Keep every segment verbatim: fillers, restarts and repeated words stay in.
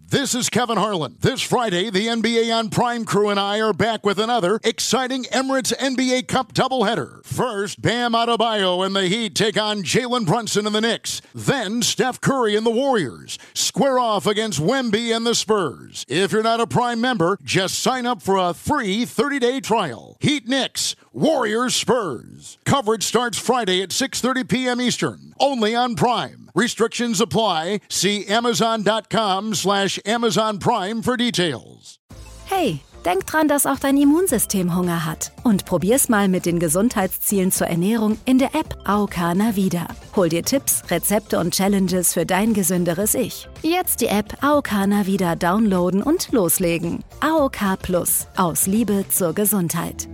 This is Kevin Harlan. This Friday, the N B A on Prime crew and I are back with another exciting Emirates N B A Cup doubleheader. First, Bam Adebayo and the Heat take on Jalen Brunson and the Knicks. Then, Steph Curry and the Warriors square off against Wemby and the Spurs. If you're not a Prime member, just sign up for a free thirty-day trial. Heat Knicks, Warriors Spurs. Coverage starts Friday at six thirty p.m. Eastern, only on Prime. Restrictions apply. See Amazon.com slash Amazon Prime für Details. Hey, denk dran, dass auch dein Immunsystem Hunger hat. Und probier's mal mit den Gesundheitszielen zur Ernährung in der App A O K Navida. Hol dir Tipps, Rezepte und Challenges für dein gesünderes Ich. Jetzt die App A O K Navida downloaden und loslegen. A O K Plus. Aus Liebe zur Gesundheit.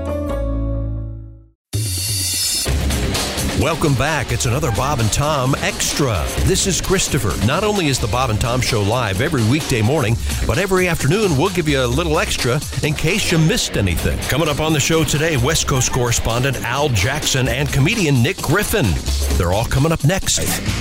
Welcome back. It's another Bob and Tom Extra. This is Christopher. Not only is the Bob and Tom Show live every weekday morning, but every afternoon we'll give you a little extra in case you missed anything. Coming up on the show today, West Coast correspondent Al Jackson and comedian Nick Griffin. They're all coming up next.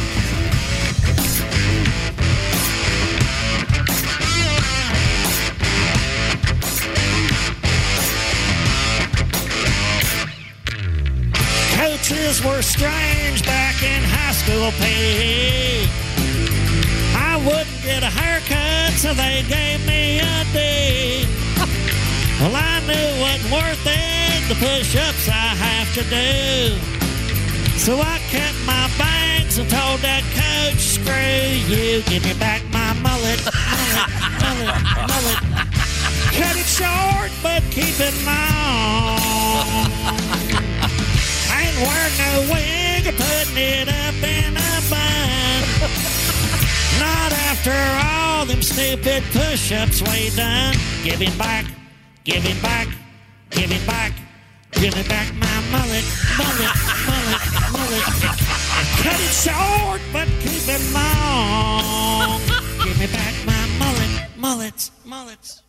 Coaches were strange back in high school, P. I wouldn't get a haircut, so they gave me a D. Well, I knew it wasn't worth it, the push-ups I have to do. So I kept my bangs and told that coach, screw you, give me back my mullet, mullet, mullet, mullet. Cut it short, but keep it long. Ain't wearing no wig or putting it up in a bun. Not after all them stupid push-ups we done. Give it back, give it back, give it back. Give me back my mullet, mullet, mullet, mullet. Cut it short, but keep it long. Give me back my mullet, mullets, mullets.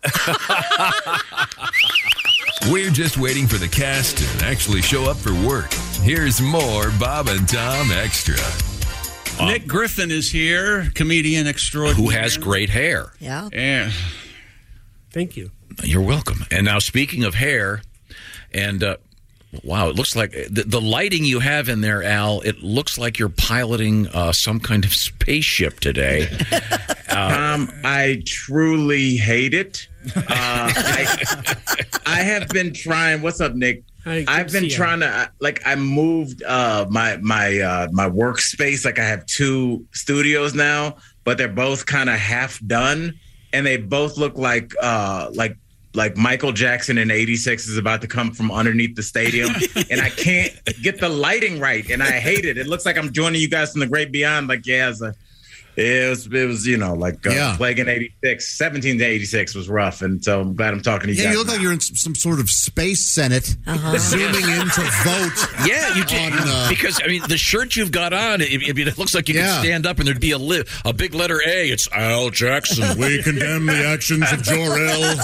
We're just waiting for the cast to actually show up for work. Here's more Bob and Tom Extra. Um, Nick Griffin is here, comedian extraordinary. Who has great hair. Yeah. Yeah. Thank you. You're welcome. And now, speaking of hair, and uh, wow, it looks like the, the lighting you have in there, Al, it looks like you're piloting uh, some kind of spaceship today. uh, Tom, I truly hate it. Uh, I, I have been trying. What's up, Nick? Hi, I've been trying you. to like. I moved uh, my my uh, my workspace. Like I have two studios now, but they're both kind of half done, and they both look like uh, like like Michael Jackson in eighty-six is about to come from underneath the stadium, and I can't get the lighting right, and I hate it. It looks like I'm joining you guys from the great beyond. Like yeah, as a It was, it was, you know, like uh, yeah. Plague in eighty-six. seventeen to eighty-six was rough, and so I'm glad I'm talking to you yeah, guys. you look now. like you're in some sort of space senate, uh-huh. zooming in to vote. Yeah, you did. On, uh, because, I mean, the shirt you've got on, it, it, it looks like you yeah. could stand up and there'd be a, li- a big letter A. It's Al Jackson. We condemn the actions of Jor-El.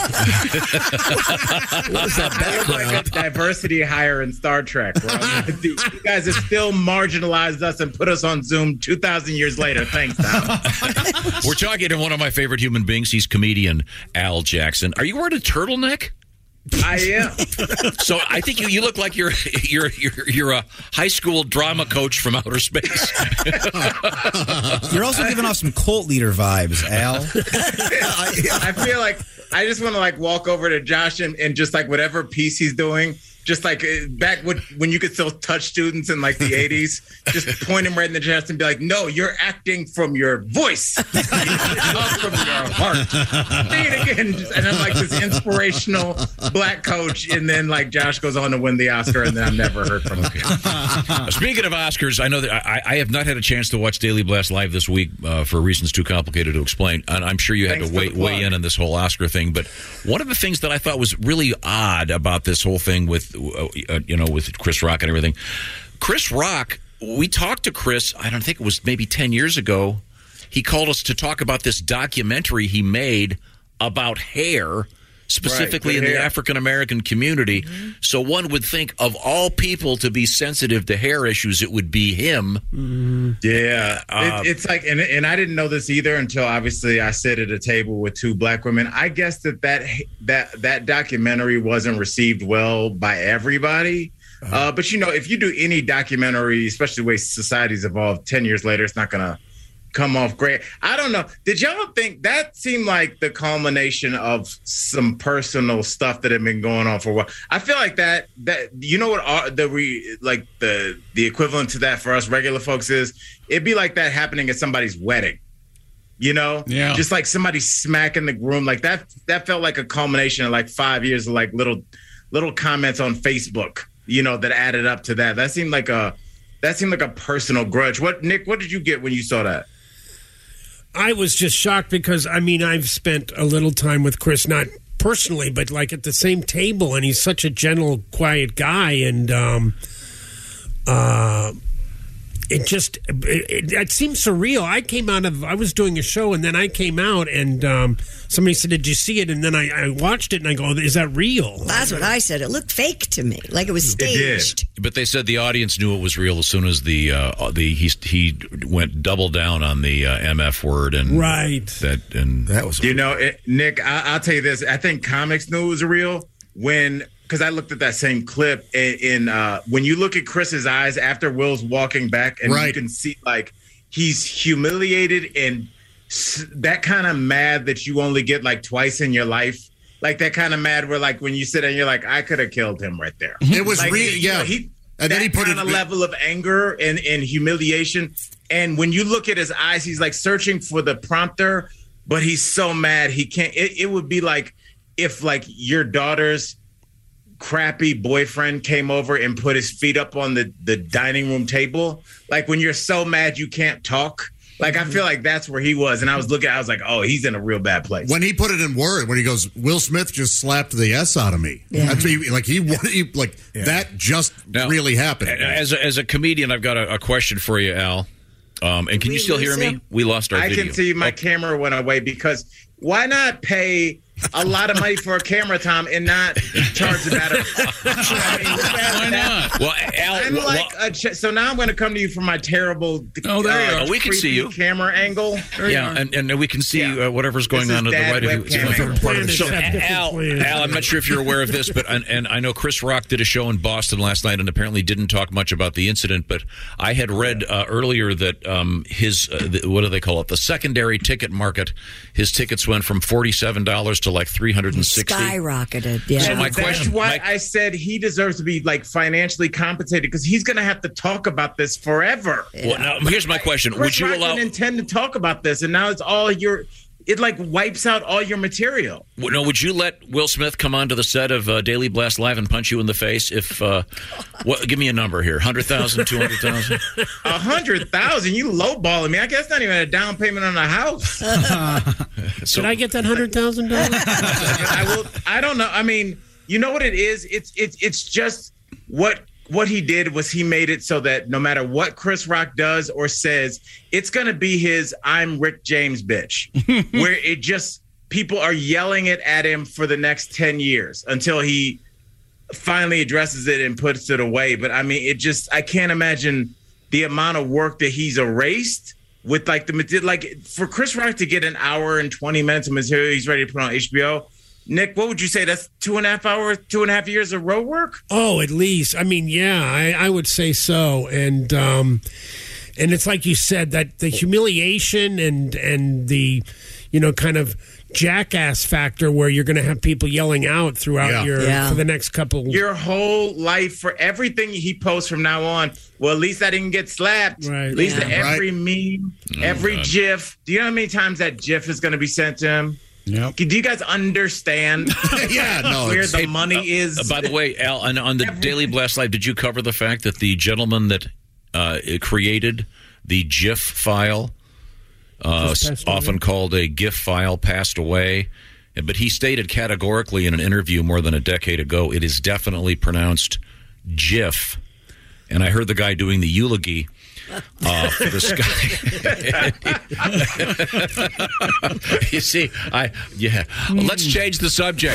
What is that background? Like a diversity hire in Star Trek. Right? You guys have still marginalized us and put us on Zoom two thousand years later. Thanks, Tom. We're talking to one of my favorite human beings. He's comedian Al Jackson. Are you wearing a turtleneck? I am. So I think you, you look like you're you're you're you're a high school drama coach from outer space. You're also giving off some cult leader vibes, Al. I, I feel like I just want to like walk over to Josh and, and just like whatever piece he's doing. Just like back when, when you could still touch students in like the eighties, just point him right in the chest and be like, no, you're acting from your voice. Not from your heart. Say it again. And I'm like this inspirational black coach. And then like Josh goes on to win the Oscar and then I'm never heard from him. Okay. Speaking of Oscars, I know that I, I have not had a chance to watch Daily Blast live this week uh, for reasons too complicated to explain. And I'm sure you had Thanks to weigh, weigh in on this whole Oscar thing. But one of the things that I thought was really odd about this whole thing with Uh, you know, with Chris Rock and everything. Chris Rock, we talked to Chris, I don't think it was maybe ten years ago. He called us to talk about this documentary he made about hair specifically Right, in the hair. African American community. Mm-hmm. So one would think of all people to be sensitive to hair issues, it would be him. Mm-hmm. Yeah, Uh, it, it's like, and and I didn't know this either until obviously I sit at a table with two black women. I guess that that that that documentary wasn't received well by everybody. Uh, but you know, if you do any documentary, especially the way society's evolved, ten years later, it's not gonna come off great. I don't know. Did y'all think that seemed like the culmination of some personal stuff that had been going on for a while? I feel like that that you know what are the re, like the the equivalent to that for us regular folks is it'd be like that happening at somebody's wedding. You know, yeah, just like somebody smacking the groom, like that. That felt like a culmination of like five years of like little little comments on Facebook. You know, that added up to that. That seemed like a that seemed like a personal grudge. What Nick? What did you get when you saw that? I was just shocked because, I mean, I've spent a little time with Chris, not personally, but like at the same table, and he's such a gentle, quiet guy, and um, uh, it just it, it, it seems surreal. I came out of I was doing a show, and then I came out, and um, somebody said, "Did you see it?" And then I, I watched it, and I go, "Is that real?" That's what I said. It looked fake to me, like it was staged. It did. But they said the audience knew it was real as soon as the uh, the he he went double down on the uh, M F word and right that and that was you know it, Nick. I, I'll tell you this. I think comics knew it was real when. Because I looked at that same clip in, in uh, when you look at Chris's eyes after Will's walking back, and right. you can see like he's humiliated and s- that kind of mad that you only get like twice in your life, like that kind of mad where like when you sit and you're like, I could have killed him right there. It was like, real, you yeah. know, he, and then he put kind it of level of anger and, and humiliation, and when you look at his eyes, he's like searching for the prompter, but he's so mad he can't. It, it would be like if like your daughter's crappy boyfriend came over and put his feet up on the, the dining room table. Like when you're so mad you can't talk. Like I feel like that's where he was. And I was looking, I was like, oh, he's in a real bad place. When he put it in word, when he goes, Will Smith just slapped the S out of me. Yeah. That's what he, like he, he like Yeah. that just Now, really happened. As a, as a comedian, I've got a, a question for you, Al. Um, and can We you still hear lose me? him? We lost our I video. can see my camera went away because why not pay a lot of money for a camera, Tom, and not charge the battery? Why not? Well, Al, I'm well, like a ch- so now I'm going to come to you for my terrible. Oh, there you uh, are. Oh, we can see creepy you. camera angle. Yeah, and, and we can see Yeah. uh, whatever's going This on is to the dad right of you. webcam It's angle. part of the Planners show. have different Al, plans. Al, I'm not sure if you're aware of this, but and, and I know Chris Rock did a show in Boston last night and apparently didn't talk much about the incident. But I had read uh, earlier that um, his uh, the, what do they call it? The secondary ticket market. His tickets went from forty-seven dollars to like three hundred and sixty. Skyrocketed. Yeah. So my That's question- why my- I said he deserves to be like financially compensated because he's going to have to talk about this forever. Well, now, here's my question: Chris Would you Rock allow? didn't intend to talk about this, and now it's all your. It like wipes out all your material. No, would you let Will Smith come onto the set of uh, Daily Blast Live and punch you in the face? If uh, what? Give me a number here: hundred thousand, two hundred thousand. A hundred thousand? You lowballing me? I guess not even a down payment on a house. Did I get that hundred thousand dollars? I will. I don't know. I mean, you know what it is? It's it's it's just what what he did was he made it so that no matter what Chris Rock does or says, it's gonna be his "I'm Rick James" bitch, where it just people are yelling it at him for the next ten years until he finally addresses it and puts it away. But I mean, it just I can't imagine the amount of work that he's erased with like the material. Like for Chris Rock to get an hour and twenty minutes of material he's ready to put on H B O. Nick, what would you say? That's two and a half hours, two and a half years of road work? Oh, at least. I mean, yeah, I, I would say so. And um, and it's like you said, that the humiliation and and the, you know, kind of jackass factor where you're going to have people yelling out throughout Yeah. your Yeah. for the next couple. Your whole life for everything he posts from now on. Well, at least I didn't get slapped. Right. At least Yeah. every meme, every God. GIF. Do you know how many times that GIF is going to be sent to him? Yep. Do you guys understand yeah, no, where it's, the Hey, money uh, is? uh, by the way, Al, on, on the Daily Blast Live, did you cover the fact that the gentleman that uh, created the GIF file, uh, Just passed away? often called a GIF file, passed away? But he stated categorically in an interview more than a decade ago, it is definitely pronounced GIF. And I heard the guy doing the eulogy uh, for this guy. You see, I yeah. Let's change the subject.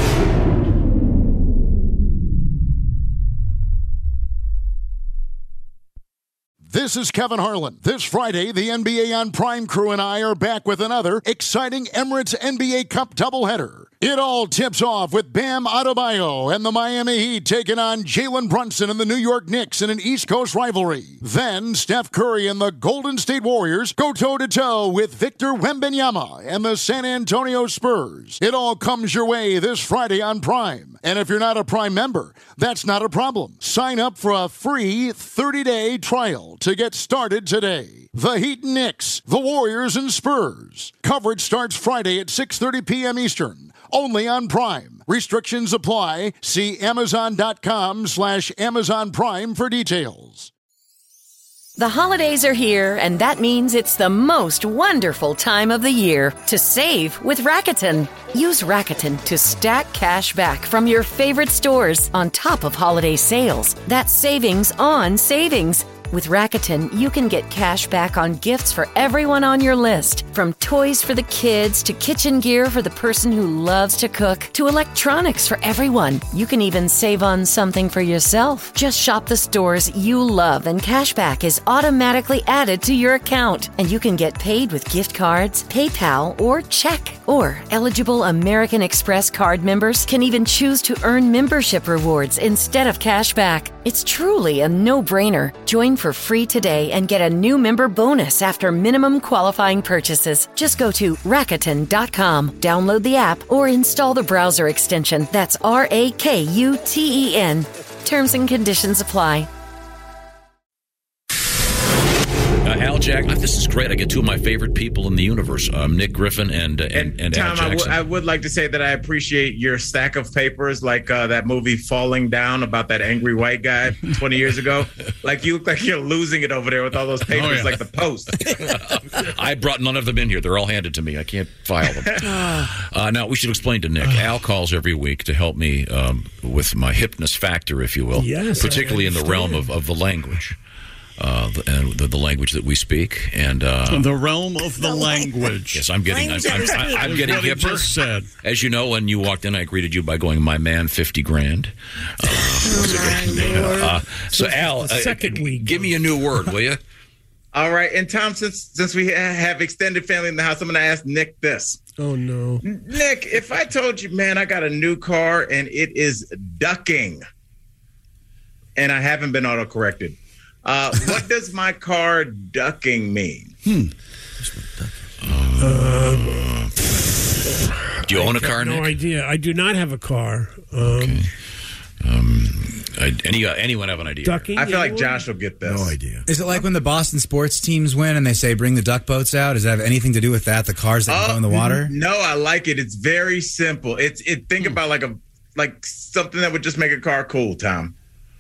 This is Kevin Harlan. This Friday, the N B A on Prime crew and I are back with another exciting Emirates N B A Cup doubleheader. It all tips off with Bam Adebayo and the Miami Heat taking on Jalen Brunson and the New York Knicks in an East Coast rivalry. Then Steph Curry and the Golden State Warriors go toe-to-toe with Victor Wembanyama and the San Antonio Spurs. It all comes your way this Friday on Prime. And if you're not a Prime member, that's not a problem. Sign up for a free thirty-day trial to get started today. The Heat and Knicks, the Warriors and Spurs. Coverage starts Friday at six thirty p.m. Eastern. Only on Prime. Restrictions apply. See Amazon.com slash Amazon Prime for details. The holidays are here, and that means it's the most wonderful time of the year to save with Rakuten. Use Rakuten to stack cash back from your favorite stores on top of holiday sales. That's savings on savings. With Rakuten, you can get cash back on gifts for everyone on your list. From toys for the kids to kitchen gear for the person who loves to cook to electronics for everyone. You can even save on something for yourself. Just shop the stores you love and cash back is automatically added to your account. And you can get paid with gift cards, PayPal, or check. Or eligible American Express card members can even choose to earn membership rewards instead of cash back. It's truly a no-brainer. Join for free today and get a new member bonus after minimum qualifying purchases. Just go to Rakuten dot com, download the app, or install the browser extension. That's R A K U T E N. Terms and conditions apply. Uh, Al Jack, this is great. I get two of my favorite people in the universe, um, Nick Griffin and uh, and, and Tom, Al Jackson. I, w- I would like to say that I appreciate your stack of papers, like uh, that movie Falling Down about that angry white guy twenty years ago. Like you look like you're losing it over there with all those papers, oh, yeah. like the Post. I brought none of them in here. They're all handed to me. I can't file them. Uh, now, we should explain to Nick. Al calls every week to help me um, with my hipness factor, if you will, yes, particularly in the realm of, of the language. Uh, the, and the, the language that we speak, and uh, the realm of the language. Yes, I'm getting. I'm, I'm, I'm, I'm getting what he hipper. just said. As you know, when you walked in, I greeted you by going, "My man, fifty grand." Uh, oh, uh, so, Al, uh, second week. give me a new word, will you? All right, and Tom, since since we have extended family in the house, I'm going to ask Nick this. Oh no, Nick! If I told you, man, I got a new car and it is ducking, and I haven't been auto-corrected. Uh, what does my car ducking mean? Hmm. Um, do you own a car, I have Nick? No idea. I do not have a car. Um, okay. Um, I, any uh, anyone have an idea? Ducking. I feel like Josh will get this. No idea. Is it like when the Boston sports teams win and they say bring the duck boats out? Does that have anything to do with that? The cars that uh, go in the water? No, I like it. It's very simple. It's it. Think about like a like something that would just make a car cool, Tom.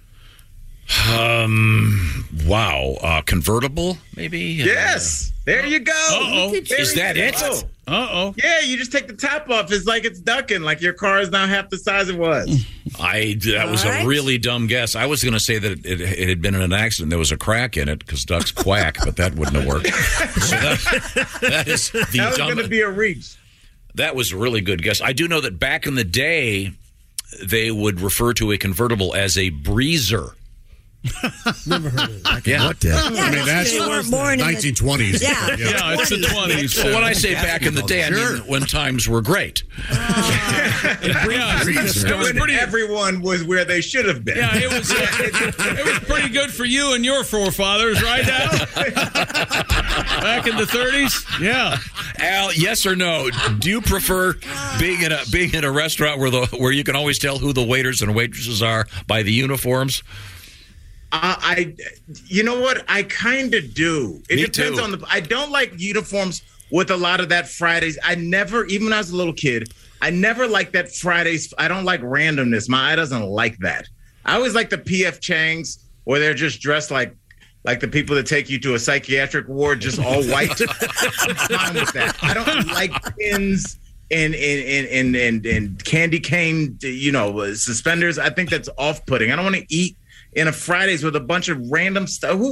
Um. Wow. Uh, convertible, maybe. Yes. Uh, there you go. Uh-oh. Is that it? Oh. Uh-oh. Yeah, you just take the top off. It's like it's ducking. Like your car is now half the size it was. I that was right. a really dumb guess. I was going to say that it, it, it had been in an accident. There was a crack in it because ducks quack, but that wouldn't have worked. So that, that is the that was dumb. going to be a reach. That was a really good guess. I do know that back in the day, they would refer to a convertible as a breezer. Never heard of it. Yeah. What the? Yeah, I mean, that's you weren't born in the- nineteen twenties. Yeah. Yeah, it's the twenties. Well, when I say back in the day, I mean when times were great. Yeah, it was When pretty. everyone was where they should have been. Yeah, it was. Uh, it was pretty good for you and your forefathers, right, Al? Back in the thirties. Yeah. Al, yes or no? Do you prefer being in a being in a restaurant where the where you can always tell who the waiters and waitresses are by the uniforms? Uh, I, you know what? I kind of do. It Me depends too. on the. I don't like uniforms with a lot of that Fridays. I never, even when I was a little kid, I never liked that Fridays. I don't like randomness. My eye doesn't like that. I always like the P F Changs where they're just dressed like like the people that take you to a psychiatric ward, just all white. I'm fine with that. I don't like pins and and and and and candy cane, you know, suspenders. I think that's off-putting. I don't want to eat in a Fridays with a bunch of random stuff. Who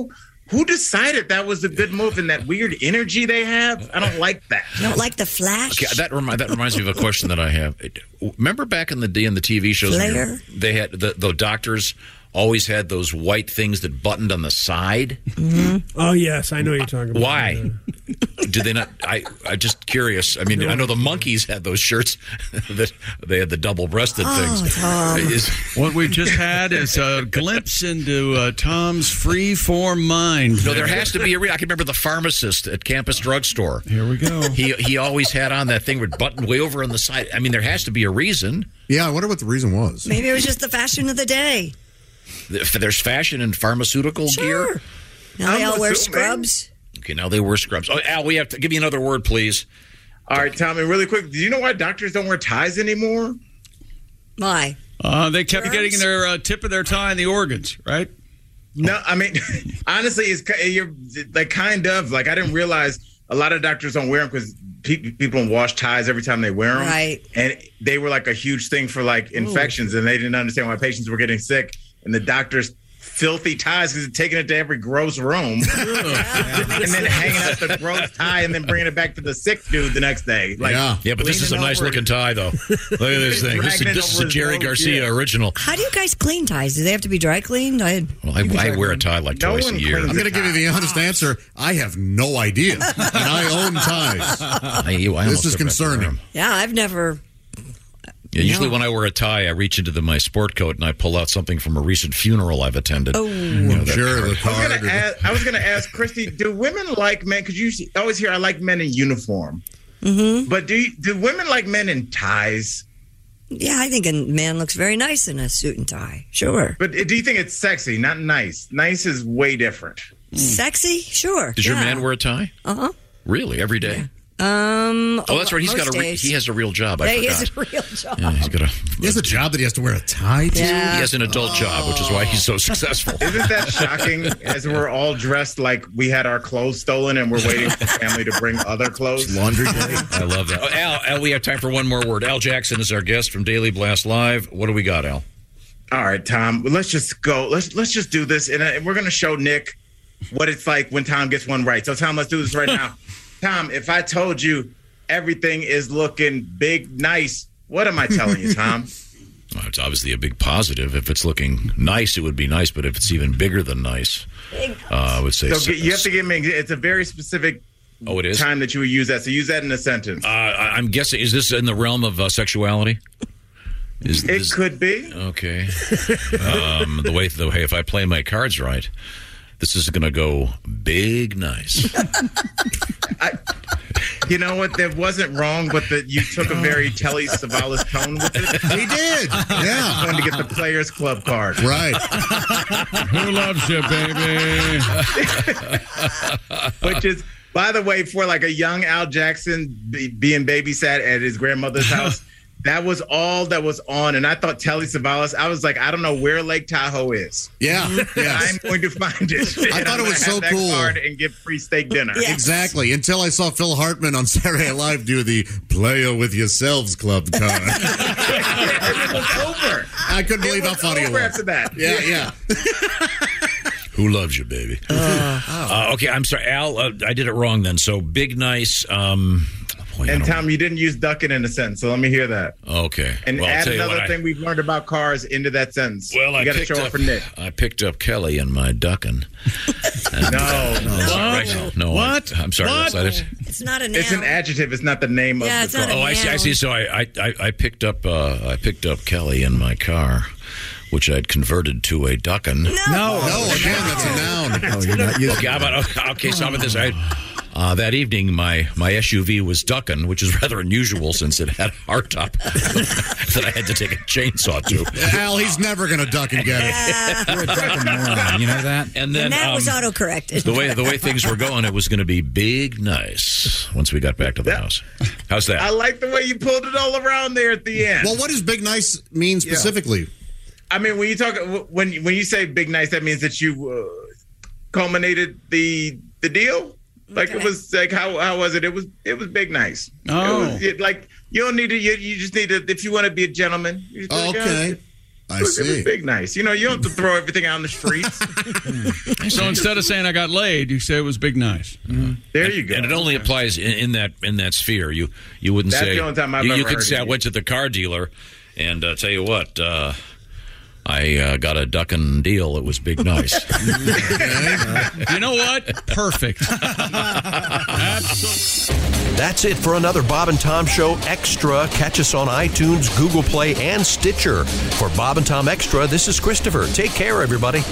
who decided that was a good move and that weird energy they have? I don't like that. You don't like the Flash? Okay, that, remi- that reminds me of a question that I have. Remember back in the day in the T V shows, when Flair? they had the, the doctors always had those white things that buttoned on the side. Mm-hmm. Oh yes, I know what you're talking about. Why? Did they not? I I'm just curious. I mean, I know the Monkees had those shirts that they had the double-breasted Oh, things. Tom. Is- What we've just had is a glimpse into uh, Tom's free-form mind. no, there has to be a reason. I can remember the pharmacist at Campus Drugstore. Here we go. He he always had on that thing with buttoned way over on the side. I mean, there has to be a reason. Yeah, I wonder what the reason was. Maybe it was just the fashion of the day. There's fashion in pharmaceutical Sure. gear. Now they I'm all wear assuming. scrubs. Okay, now they wear scrubs. Oh, Al, we have to give me another word, please. All right, Tommy, really quick. Do you know why doctors don't wear ties anymore? Why? Uh, they kept Germs? getting their uh, tip of their tie in the organs, right? No, I mean, honestly, it's ki- you're like kind of like I didn't realize a lot of doctors don't wear them because pe- people don't wash ties every time they wear them, Right. And they were like a huge thing for like infections, and they didn't understand why patients were getting sick, and the doctors. Filthy ties because they're taking it to every gross room and then hanging up the gross tie and then bringing it back to the sick dude the next day. Like, Yeah. Yeah, but this is a leaning nice over looking tie, though. Look at this thing. This, is- Dragging it this is over a his Jerry nose, Garcia yeah. original. How do you guys clean ties? Do they have to be dry cleaned? I, Well, I, I wear a tie like No twice one a year. cleans I'm going to give you the honest answer. I have no idea. And I own ties. I, I This almost is never have to wear concerning. 'em. yeah, I've never. Yeah, usually No. when I wear a tie, I reach into the, my sport coat and I pull out something from a recent funeral I've attended. Oh, You know, that Sure, card. the I was card. gonna ask, I was gonna ask Christy, do women like men? Because you see- always hear I like men in uniform, mm-hmm. but do you, do women like men in ties? yeah, I think a man looks very nice in a suit and tie. Sure. But do you think it's sexy, not nice? Nice is way different. Sexy? Sure. Does your man wear a tie? Uh huh. Really? Every day? Um. Oh, that's right. He's got a re- days. he has a real job. I Yeah, he forgot. has a real job. Yeah, he's got a He has a job that he has to wear a tie to? Yeah. he has an adult job, which is why he's so successful. Isn't that shocking? As we're all dressed like we had our clothes stolen and we're waiting for family to bring other clothes. Laundry day. I love that. Oh, Al, Al, we have time for one more word. Al Jackson is our guest from Daily Blast Live. What do we got, Al? All right, Tom. Let's just go. Let's let's just do this, and uh, we're gonna show Nick what it's like when Tom gets one right. So, Tom, let's do this right now. Tom, if I told you everything is looking big, nice, what am I telling you, Tom? Well, it's obviously a big positive. If it's looking nice, it would be nice. But if it's even bigger than nice, uh, I would say. So you have to give me. It's a very specific. Oh, it is? Time that you would use that. So use that in a sentence. Uh, I- I'm guessing. Is this in the realm of uh, sexuality? Is, It is- could be. Okay. Um, the way, the way, if I play my cards right, this is going to go big, nice. I, you know what? That wasn't wrong, but that you took a very Telly Savalas tone with it. He did. Yeah. Going to get the Players Club card. Right. Who loves you, baby? Which is, by the way, for like a young Al Jackson be, being babysat at his grandmother's house, that was all that was on. And I thought Telly Savalas, I was like, I don't know where Lake Tahoe is. Yeah. I'm going to find it. I And thought I'm it was gonna so have that cool. card and get free steak dinner. Yeah. Exactly. Until I saw Phil Hartman on Saturday Night Live do the Player with Yourselves Club card. It was over. I couldn't It believe how was funny it over was. after that. Yeah, yeah. Who loves you, baby? Uh, okay, I'm sorry, Al. Uh, I did it wrong then. So big, nice. Um, boy, I And don't- Tom, you didn't use ducking in a sentence, so let me hear that. Okay. And Well, I'll add tell you another what, I- thing we've learned about cars into that sentence. Well, you I got to picked show up up for Nick. I picked up Kelly in my ducking. And, No. uh, No. right. No. What? I, am sorry. What? That's not it. It's not a noun. It's an adjective. It's not the name Yeah, of it's the not car. a Oh, I see. I noun. see. So I, I, I picked up, uh, I picked up Kelly in my car, which I'd converted to a ducking. No. No, again, that's a noun. Oh, you're not using Okay, how about okay? So how about this? I, uh, that evening, my, my S U V was ducking, which is rather unusual since it had a hardtop that I had to take a chainsaw to. Al, he's never going to duck and get it. You're a ducking moron. You know that? And then And that um, was auto-corrected. the way the way things were going, it was going to be big, nice once we got back to the house. How's that? I like the way you pulled it all around there at the end. Well, what does big nice mean specifically? I mean, when you talk, when when you say big nice, that means that you uh, culminated the the deal. Like Okay. it was like how how was it? It was it was big nice. Oh. It was, it, like you don't need to. You, you just need to. If you want to be a gentleman. You just Oh, like, okay. I it was, see. It was big nice. You know, you don't have to throw everything out on the streets. So instead of saying I got laid, you say it was big nice. Mm-hmm. There you go. And it only applies in, in that in that sphere. You you wouldn't That's say. the only time I've you, ever you could heard say it I used. went to the car dealer, and uh, tell you what, uh, I uh, got a ducking deal. It was big nice. You know what? Perfect. That's it for another Bob and Tom Show Extra. Catch us on iTunes, Google Play, and Stitcher. For Bob and Tom Extra, this is Christopher. Take care, everybody.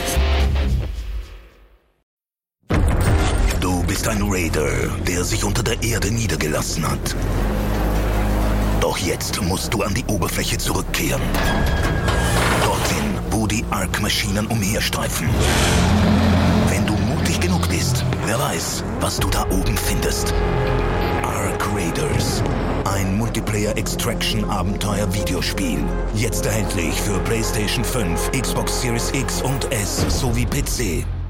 Du bist ein Raider, der sich unter der Erde niedergelassen hat. Doch jetzt musst du an die Oberfläche zurückkehren. Dorthin, wo die Ark-Maschinen umherstreifen. Wenn du mutig genug bist, wer weiß, was du da oben findest. Ark Raiders. Ein Multiplayer-Extraction-Abenteuer-Videospiel. Jetzt erhältlich für PlayStation fünf, Xbox Series X und S sowie P C.